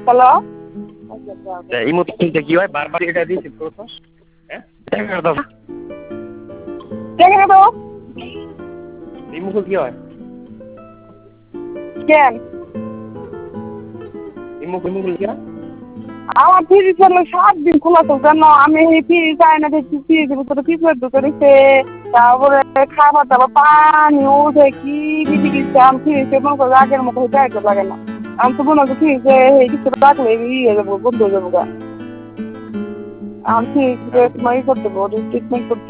hello এই মতো কি হয় বারবার এটা রিসিভ করছো হ্যাঁ দেখে নেবো এই মুখে কি হয় কেন এই মুখে কি হয় আমার ফ্রিজ হলো 7 দিন খোলা তো কেন আমি এই ফ্রিজ আয়না দেখছি ফ্রিজের ভিতরে পিঁপড়ে ঢুকে দিচ্ছে তারপরে খাবার দাবার পানি উঠে কি বিধি দিচ্ছে আমি ফ্রিজে মনে করো আগের মতো যাইতে লাগে না আমি তো মনে করছি ফ্রিজে এই কিছু রাখলে ইয়ে যাবো বন্ধ হয়ে যাবো গা আমি ফ্রিজ তোমার ই করতে ট্রিটমেন্ট করতে